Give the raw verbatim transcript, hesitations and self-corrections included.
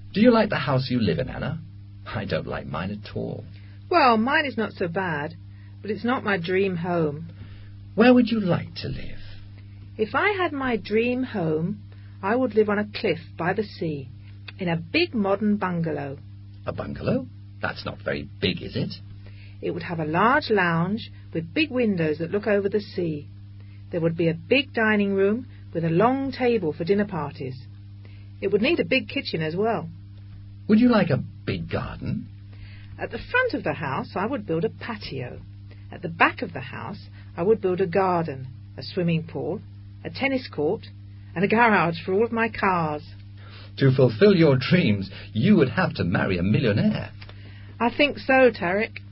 Do you like the house you live in, Anna? I don't like mine at all. Well, mine is not so bad, but it's not my dream home. Where would you like to live? If I had my dream home, I would live on a cliff by the sea, in a big modern bungalow. A bungalow? That's not very big, is it? It would have a large lounge with big windows that look over the sea. There would be a big dining room with a long table for dinner parties. It would need a big kitchen as well. Would you like a big garden? At the front of the house I would build a patio. At the back of the house I would build a garden, a swimming pool, a tennis court, and a garage for all of my cars. To fulfill your dreams, you would have to marry a millionaire. I think so, Tarek.